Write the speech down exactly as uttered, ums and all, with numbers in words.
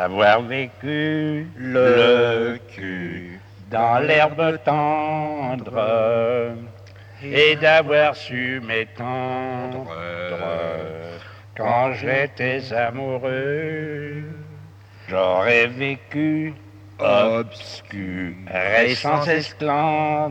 Avoir vécu le cul dans l'herbe tendre et d'avoir su m'étendre quand j'étais amoureux. J'aurais vécu obscur et sans esclandre